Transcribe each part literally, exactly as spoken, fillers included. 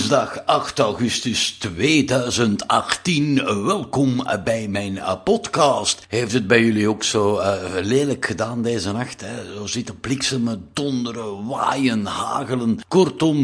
Woensdag acht augustus tweeduizend achttien. Welkom bij mijn podcast. Heeft het bij jullie ook zo uh, lelijk gedaan deze nacht? Hè? Zo zitten bliksemen, donderen, waaien, hagelen. Kortom,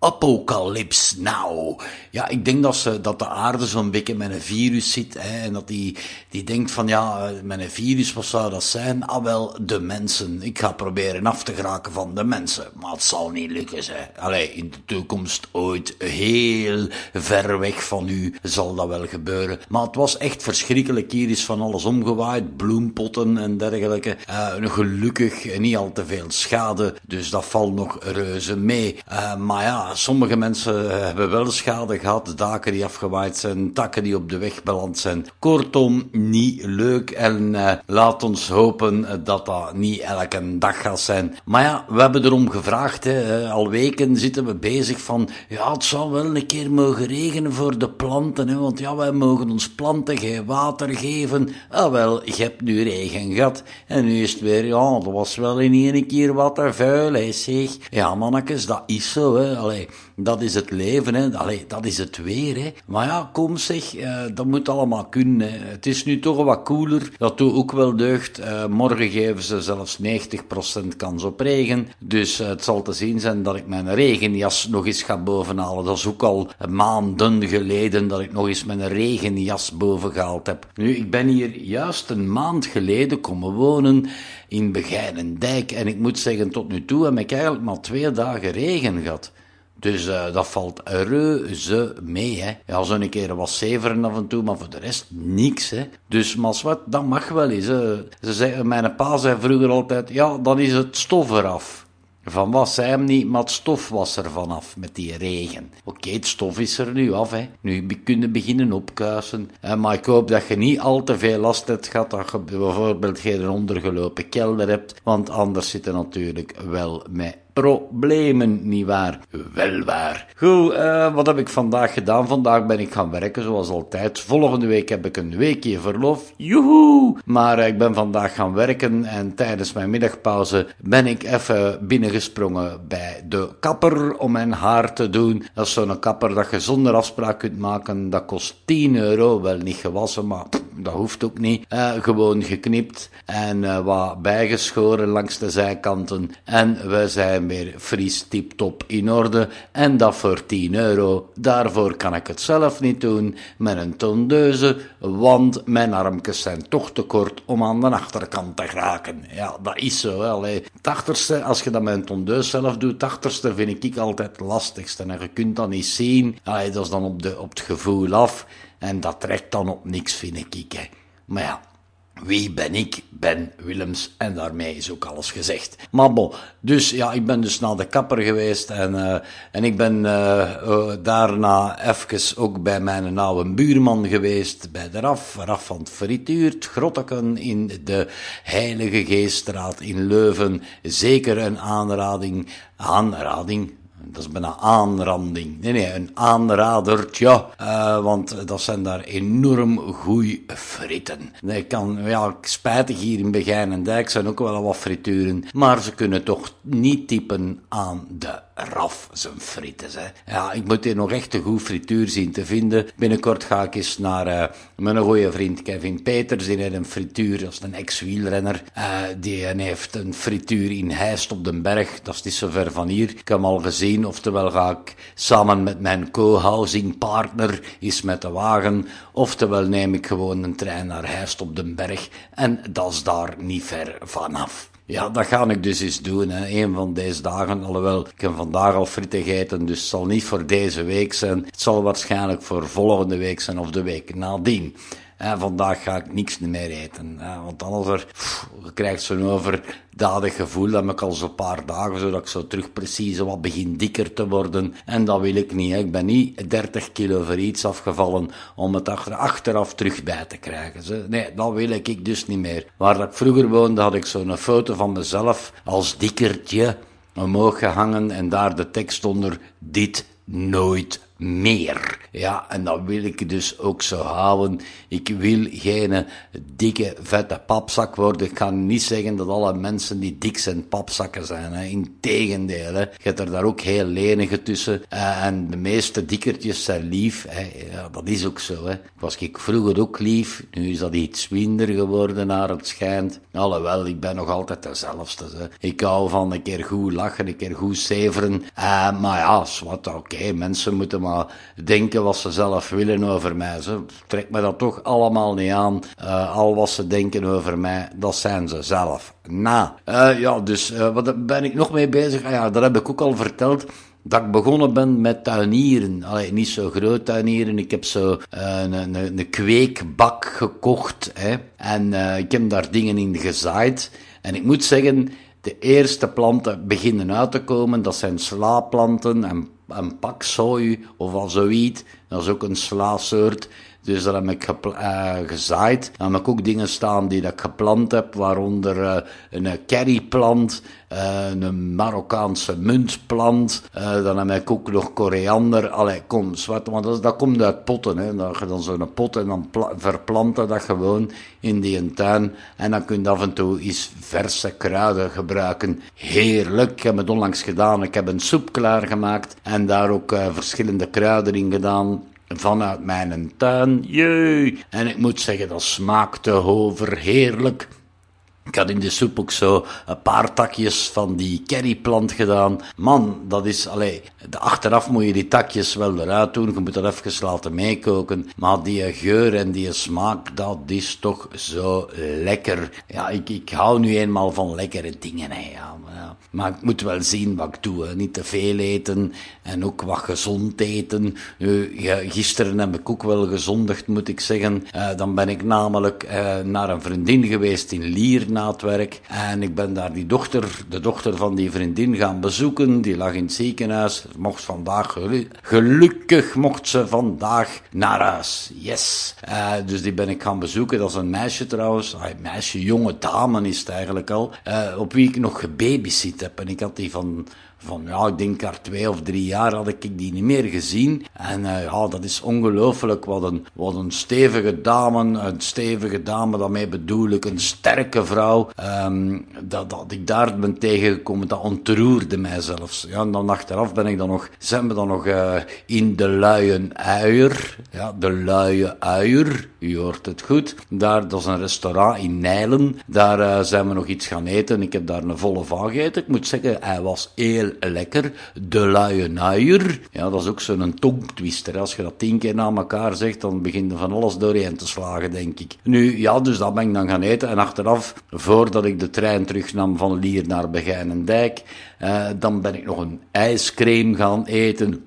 apocalyps nou. Ja, ik denk dat, ze, dat de aarde zo'n beetje met een virus zit. Hè, en dat die, die denkt van ja, met een virus, wat zou dat zijn? Ah wel, de mensen. Ik ga proberen af te geraken van de mensen. Maar het zal niet lukken, hè. Allee, in de toekomst ooit heel ver weg van u zal dat wel gebeuren. Maar het was echt verschrikkelijk. Hier is van alles omgewaaid. Bloempotten en dergelijke. Uh, gelukkig niet al te veel schade. Dus dat valt nog reuze mee. Uh, maar ja, sommige mensen hebben wel schade gehad, daken die afgewaaid zijn, takken die op de weg beland zijn. Kortom, niet leuk en uh, laat ons hopen dat dat niet elke dag gaat zijn. Maar ja, we hebben erom gevraagd, hè. Al weken zitten we bezig van, ja, het zou wel een keer mogen regenen voor de planten, hè, want ja, wij mogen ons planten geen water geven. Ah wel, je hebt nu regen gehad en nu is het weer, ja, dat was wel in één keer wat te vuil, hè, zeg. Ja, mannetjes, dat is zo, hè. Allee, dat is het leven, hè. Allee, dat is het weer, hè. Maar ja, kom zeg, uh, dat moet allemaal kunnen, hè. Het is nu toch wat koeler, dat doet ook wel deugd. Uh, morgen geven ze zelfs negentig procent kans op regen, dus uh, het zal te zien zijn dat ik mijn regenjas nog eens ga bovenhalen. Dat is ook al maanden geleden dat ik nog eens mijn regenjas bovengehaald heb. Nu, ik ben hier juist een maand geleden komen wonen in Begijnendijk en ik moet zeggen, tot nu toe heb ik eigenlijk maar twee dagen regen gehad. Dus uh, dat valt reuze mee, hè. Ja, zo'n keer was zeveren af en toe, maar voor de rest niks, hè. Dus, maar wat, dat mag wel eens, hè. Ze zei, mijn pa zei vroeger altijd, ja, dan is het stof eraf. Van wat zei hem niet, maar het stof was er vanaf met die regen. Oké, okay, het stof is er nu af, hè. Nu kun je beginnen opkuisen. Eh, maar ik hoop dat je niet al te veel last hebt gehad, dat je bijvoorbeeld geen ondergelopen kelder hebt, want anders zit je natuurlijk wel met problemen, nietwaar? Wel waar. Goed, uh, wat heb ik vandaag gedaan? Vandaag ben ik gaan werken, zoals altijd. Volgende week heb ik een weekje verlof. Joehoe! Maar uh, ik ben vandaag gaan werken en tijdens mijn middagpauze ben ik even binnengesprongen bij de kapper om mijn haar te doen. Dat is zo'n kapper dat je zonder afspraak kunt maken. Dat kost tien euro. Wel niet gewassen, maar pff, dat hoeft ook niet. Uh, gewoon geknipt en uh, wat bijgeschoren langs de zijkanten. En we zijn weer fris tip-top in orde en dat voor tien euro. Daarvoor kan ik het zelf niet doen met een tondeuze, want mijn armpjes zijn toch te kort om aan de achterkant te geraken. Ja, dat is zo. Allee. Het achterste, als je dat met een tondeus zelf doet, het achterste vind ik altijd het lastigste en je kunt dat niet zien. Allee, dat is dan op, de, op het gevoel af en dat trekt dan op niks, vind ik. Hè. Maar ja, wie ben ik? Ben Willems en daarmee is ook alles gezegd. Maar bon, dus ja, ik ben dus naar de kapper geweest en, uh, en ik ben uh, uh, daarna even ook bij mijn oude buurman geweest, bij de Raf, Raf van het Frituur, het Grotteken in de Heilige Geeststraat in Leuven. Zeker een aanrading, aanrading. Dat is bijna aanranding. Nee, nee, een aanradertje. Uh, want dat zijn daar enorm goeie fritten. Ik kan, ja, spijtig hier in Begijnendijk zijn ook wel wat frituren. Maar ze kunnen toch niet typen aan de Raf zijn frieten. Hè. Ja, ik moet hier nog echt een goed frituur zien te vinden. Binnenkort ga ik eens naar uh, mijn goeie vriend Kevin Peters. Die heeft een frituur, dat is een ex-wielrenner. Uh, die heeft een frituur in Heist op den Berg. Dat is niet zo ver van hier. Ik heb hem al gezien. Oftewel ga ik samen met mijn co-housing partner eens met de wagen. Oftewel neem ik gewoon een trein naar Heist op den Berg. En dat is daar niet ver vanaf. Ja, dat ga ik dus eens doen, hè. Een van deze dagen. Alhoewel, ik heb vandaag al frieten gegeten, dus het zal niet voor deze week zijn. Het zal waarschijnlijk voor volgende week zijn of de week nadien. En vandaag ga ik niks meer eten, hè, want anders pff, je krijgt zo'n overdadig gevoel, dat heb ik al zo'n paar dagen, zodat ik zo terug precies wat begin dikker te worden. En dat wil ik niet, hè. Ik ben niet dertig kilo voor iets afgevallen om het achter, achteraf terug bij te krijgen. Zo. Nee, dat wil ik dus niet meer. Waar dat ik vroeger woonde, had ik zo'n foto van mezelf als dikkertje omhoog gehangen en daar de tekst onder, dit nooit meer. Ja, en dat wil ik dus ook zo houden. Ik wil geen dikke, vette papzak worden. Ik ga niet zeggen dat alle mensen die dik zijn papzakken zijn. Hè. Integendeel, hè. Je hebt er daar ook heel lenige tussen. Uh, en de meeste dikkertjes zijn lief. Hè. Ja, dat is ook zo. Hè. Was ik vroeger ook lief. Nu is dat iets minder geworden, naar het schijnt. Alhoewel, ik ben nog altijd dezelfde. Hè. Ik hou van een keer goed lachen, een keer goed zeveren. Uh, maar ja, wat oké. Okay. Mensen moeten maar denken wat ze zelf willen over mij. Ze trekt me dat toch allemaal niet aan. Uh, al wat ze denken over mij, dat zijn ze zelf. Nou, uh, ja, dus uh, wat ben ik nog mee bezig? Ah, ja, dat heb ik ook al verteld. Dat ik begonnen ben met tuinieren. Allee, niet zo groot tuinieren. Ik heb zo uh, een, een, een kweekbak gekocht. Hè. En uh, ik heb daar dingen in gezaaid. En ik moet zeggen, de eerste planten beginnen uit te komen. Dat zijn slaapplanten en, en pakzooi of al zoiets. Dat is ook een slaasoort. Dus dat heb ik gepla- uh, gezaaid. Dan heb ik ook dingen staan die dat ik geplant heb, waaronder uh, een curryplant, uh, een Marokkaanse muntplant. Uh, dan heb ik ook nog koriander. Allee, kom, zwart, want dat, dat komt uit potten. Hè. Dat je dan zo'n pot en dan pla- verplanten dat gewoon in die tuin. En dan kun je af en toe eens verse kruiden gebruiken. Heerlijk. Ik heb het onlangs gedaan. Ik heb een soep klaargemaakt en daar ook uh, verschillende kruiden in gedaan. Vanuit mijn tuin, jee. En ik moet zeggen, dat smaakte overheerlijk. Ik had in de soep ook zo een paar takjes van die curryplant gedaan. Man, dat is, allee, achteraf moet je die takjes wel eruit doen. Je moet dat even laten meekoken. Maar die geur en die smaak, dat is toch zo lekker. Ja, ik, ik hou nu eenmaal van lekkere dingen, hè. Ja, maar, ja. Maar ik moet wel zien wat ik doe, hè. Niet te veel eten en ook wat gezond eten. Uh, ja, gisteren heb ik ook wel gezondigd, moet ik zeggen. Uh, dan ben ik namelijk uh, naar een vriendin geweest in Lier, na het werk. En ik ben daar die dochter, de dochter van die vriendin gaan bezoeken. Die lag in het ziekenhuis. Mocht vandaag, gelu- gelukkig mocht ze vandaag naar huis. Yes. Uh, dus die ben ik gaan bezoeken. Dat is een meisje trouwens. Ah, een meisje, jonge dame is het eigenlijk al. Uh, op wie ik nog gebabysit heb. En ik had die van... Van, ja, ik denk haar twee of drie jaar had ik die niet meer gezien. En uh, ja, dat is ongelooflijk. Wat een, wat een stevige dame, een stevige dame, daarmee bedoel ik een sterke vrouw. Um, dat, dat ik daar ben tegengekomen, dat ontroerde mij zelfs. Ja, en dan achteraf ben ik dan nog, zijn we dan nog uh, in de Luie Uier. Ja, de Luie Uier, u hoort het goed. Daar, dat is een restaurant in Nijlen. Daar uh, zijn we nog iets gaan eten. Ik heb daar een volle van gegeten. Ik moet zeggen, hij was heel lekker. De Luie Uier. Ja, dat is ook zo'n tongtwister. Als je dat tien keer na elkaar zegt, dan begint er van alles doorheen te slagen, denk ik. Nu, ja, dus dat ben ik dan gaan eten. En achteraf, voordat ik de trein terugnam van Lier naar Begijnendijk, uh, dan ben ik nog een ijscream gaan eten.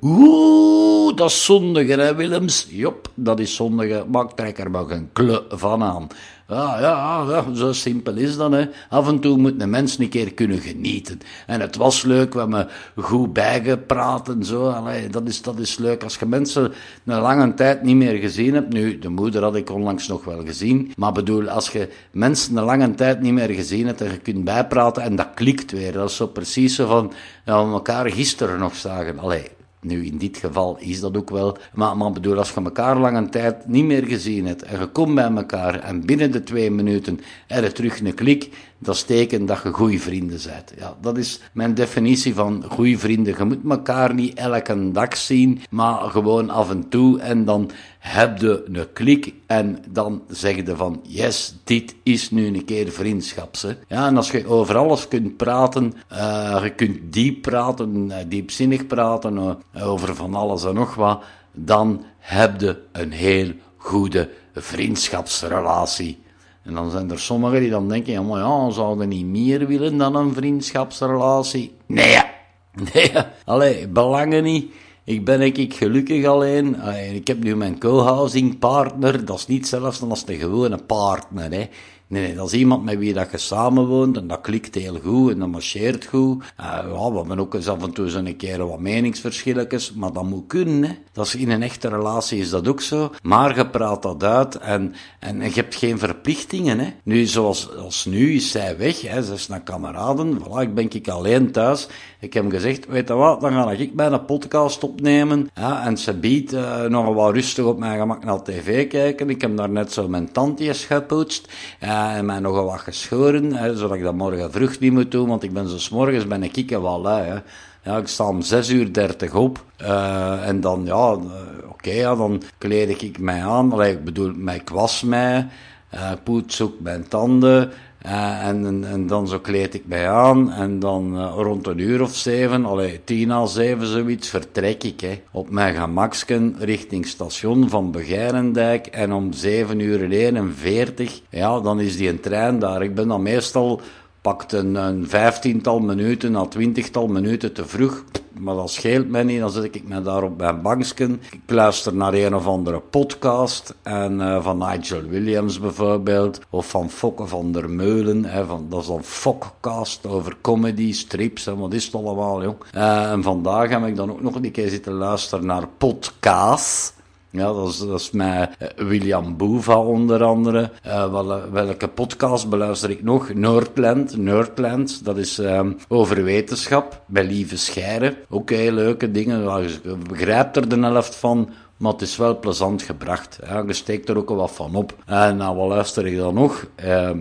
Oeh, dat is zondige, hè, Willems? Jop, dat is zondige. Maar ik trek er maar geen kle van aan. Ja, ja, ja, zo simpel is dat, hè. Af en toe moet een mens een keer kunnen genieten. En het was leuk, we hebben goed bijgepraat en zo. Allee, dat is, dat is leuk. Als je mensen een lange tijd niet meer gezien hebt, nu, de moeder had ik onlangs nog wel gezien, maar bedoel, als je mensen een lange tijd niet meer gezien hebt en je kunt bijpraten en dat klikt weer, dat is zo precies zo van, ja, we elkaar gisteren nog zagen. Allee. Nu, in dit geval is dat ook wel. Maar, maar bedoel, als je elkaar lange tijd niet meer gezien hebt en je komt bij elkaar en binnen de twee minuten er is terug een klik, dat is teken dat je goede vrienden bent. Ja, dat is mijn definitie van goede vrienden. Je moet elkaar niet elke dag zien, maar gewoon af en toe en dan heb je een klik en dan zeg je van, yes, dit is nu een keer vriendschap. Hè. Ja, en als je over alles kunt praten, uh, je kunt diep praten, uh, diepzinnig praten, uh, over van alles en nog wat, dan heb je een heel goede vriendschapsrelatie. En dan zijn er sommigen die dan denken, ja, maar ja, zouden niet meer willen dan een vriendschapsrelatie? Nee, nee, allee, belangen niet. Ik ben ik, ik gelukkig alleen. Ik heb nu mijn co-housing partner. Dat is niet zelfs dan als de gewone partner, hè. Nee, nee, dat is iemand met wie dat je samenwoont en dat klikt heel goed en dat marcheert goed. Uh, ja, we hebben ook eens af en toe zo'n keer wat meningsverschilletjes, maar dat moet kunnen, hè. Dat is in een echte relatie is dat ook zo. Maar je praat dat uit en, en, en je hebt geen verplichtingen, hè. Nu, zoals als nu is zij weg, hè. Ze is naar kameraden. Voilà, ik ben ik alleen thuis. Ik heb gezegd, weet je wat, dan ga ik bij een podcast opnemen. Ja, en ze biedt uh, nog wel rustig op mijn gemak naar tv kijken. Ik heb daar net zo mijn tandjes gepoetst. Uh, en mij nog wat geschoren, hè, zodat ik dat morgen vroeg niet moet doen, want ik ben zo 's morgens ben ik kikken wel lui, hè. Ja, ik sta om zes uur dertig op, uh, en dan, ja, uh, oké, okay, ja, dan kleed ik mij aan. Allee, ik bedoel, ik was mij, uh, poets ook mijn tanden, Uh, en, en, en dan zo kleed ik mij aan en dan uh, rond een uur of zeven, allee, tien na zeven zoiets, vertrek ik, hè, op mijn gemaksken richting station van Begeirendijk en om zeven uur eenenveertig, ja, dan is die een trein daar. Ik ben dan meestal, pakt een, een vijftiental minuten, na twintigtal minuten te vroeg, maar dat scheelt mij niet, dan zet ik me daar op mijn banksken. Ik luister naar een of andere podcast, en uh, van Nigel Williams bijvoorbeeld, of van Fokke van der Meulen, hè, van, dat is dan Fokkcast over comedy, strips, en wat is het allemaal, jong. Uh, en vandaag heb ik dan ook nog een keer zitten luisteren naar podcast. Ja, dat is, dat is met William Boeva onder andere. Uh, wel, welke podcast beluister ik nog? Nerdland, Nerdland, dat is um, over wetenschap, bij Lieve Scheire. Ook heel leuke dingen, je begrijpt er de helft van, maar het is wel plezant gebracht. Ja, je steekt er ook wel wat van op. En nou, wat luister ik dan nog? Uh,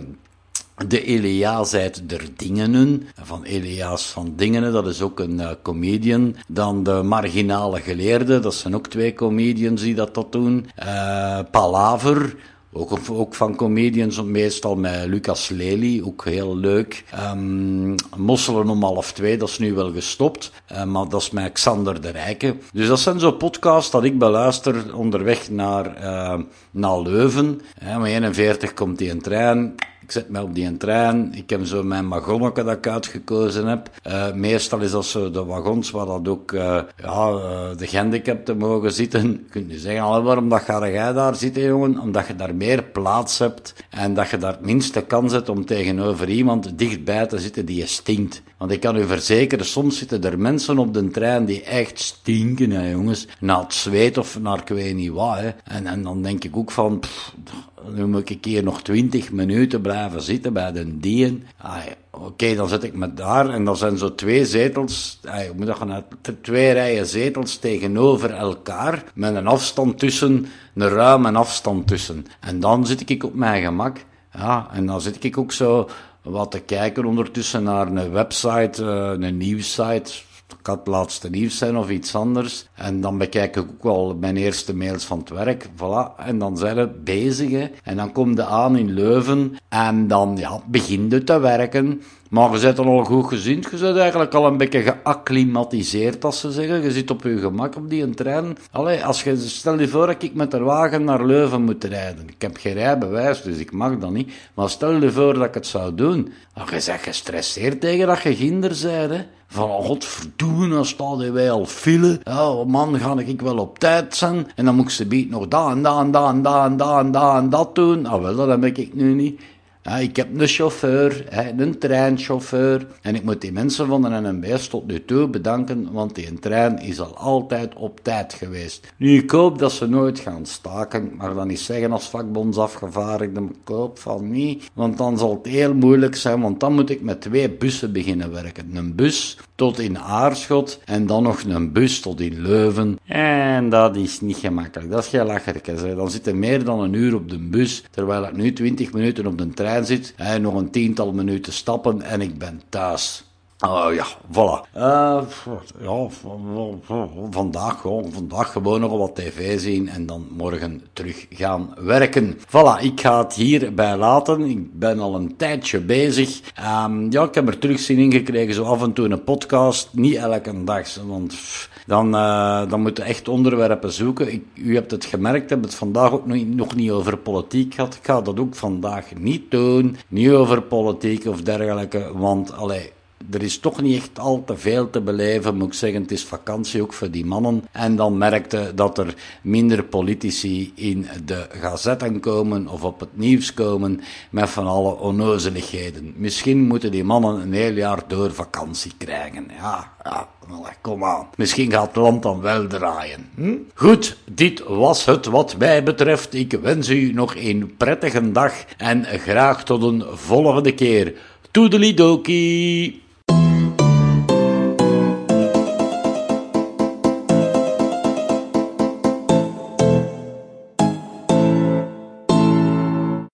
De Elias uit der Dingenen, van Elias van Dingenen, dat is ook een uh, comedian. Dan de Marginale Geleerde, dat zijn ook twee comedians die dat, dat doen. Uh, Palaver, ook, ook van comedians, meestal met Lucas Lely, ook heel leuk. Um, Mosselen om half twee, dat is nu wel gestopt, uh, maar dat is met Xander de Rijke. Dus dat zijn zo podcasts dat ik beluister onderweg naar, uh, naar Leuven. Uh, om eenenveertig komt die een trein. Ik zet mij op die trein, ik heb zo mijn wagonnetje dat ik uitgekozen heb. Uh, meestal is dat zo de wagons waar dat ook uh, ja, uh, de gehandicapten mogen zitten. Je kunt je zeggen, allee, waarom dat ga jij daar zitten, jongen? Omdat je daar meer plaats hebt en dat je daar het minste kans hebt om tegenover iemand dichtbij te zitten die je stinkt. Want ik kan u verzekeren, soms zitten er mensen op de trein die echt stinken, hè, jongens. Naar het zweet of naar ik weet niet wat, hè. En, en dan denk ik ook van, pff, nu moet ik hier nog twintig minuten blijven zitten bij de dien. Oké, okay, dan zet ik me daar en dan zijn zo twee zetels, ay, moet dat gaan, twee rijen zetels tegenover elkaar, met een afstand tussen, een ruime afstand tussen. En dan zit ik op mijn gemak, ja, en dan zit ik ook zo wat te kijken ondertussen naar een website, een nieuwssite. Het kan het laatste nieuws zijn of iets anders. En dan bekijk ik ook wel mijn eerste mails van het werk. Voilà. En dan zijn we bezig. Hè. En dan kom je aan in Leuven. En dan ja, begin je te werken. Maar je bent al goed gezind. Je bent eigenlijk al een beetje geacclimatiseerd, als ze zeggen. Je zit op je gemak op die trein. Allee, als je, stel je voor dat ik met de wagen naar Leuven moet rijden. Ik heb geen rijbewijs, dus ik mag dat niet. Maar stel je voor dat ik het zou doen. Dan je bent gestresseerd tegen dat je ginder bent, hè. Van, oh, godverdomme, dan staan wij al file. Ja, oh man, ga ik wel op tijd zijn. En dan moet ik ze biedt nog dat en dat en dat en dat en dat en dat en dat doen. Ah, wel, dat heb ik nu niet. Ja, ik heb een chauffeur, een treinchauffeur, en ik moet die mensen van de N M B S tot nu toe bedanken, want die trein is al altijd op tijd geweest. Nu, ik hoop dat ze nooit gaan staken, maar dan niet zeggen als vakbondsafgevaardigde, ik hoop van niet, want dan zal het heel moeilijk zijn, want dan moet ik met twee bussen beginnen werken. Een bus tot in Aarschot en dan nog een bus tot in Leuven. En dat is niet gemakkelijk, dat is geen lachertje. Dan zit er meer dan een uur op de bus, terwijl ik nu twintig minuten op de trein zit, hè, nog een tiental minuten stappen en ik ben thuis. Oh ja, voilà. Uh, ja, vandaag, gewoon, vandaag gewoon nog wat tv zien en dan morgen terug gaan werken. Voilà, ik ga het hierbij laten. Ik ben al een tijdje bezig. Um, ja, ik heb er terug zin in gekregen, zo af en toe een podcast. Niet elke dag, want pff, dan, uh, dan moet je echt onderwerpen zoeken. Ik, u hebt het gemerkt, ik heb het vandaag ook nog, nog niet over politiek gehad. Ik ga dat ook vandaag niet doen. Niet over politiek of dergelijke, want, allee, er is toch niet echt al te veel te beleven, moet ik zeggen. Het is vakantie ook voor die mannen. En dan merkte dat er minder politici in de gazetten komen of op het nieuws komen met van alle onnozeligheden. Misschien moeten die mannen een heel jaar door vakantie krijgen. Ja, ja, kom aan. Misschien gaat het land dan wel draaien. Hm? Goed, dit was het wat mij betreft. Ik wens u nog een prettige dag en graag tot een volgende keer. Toedelidokie!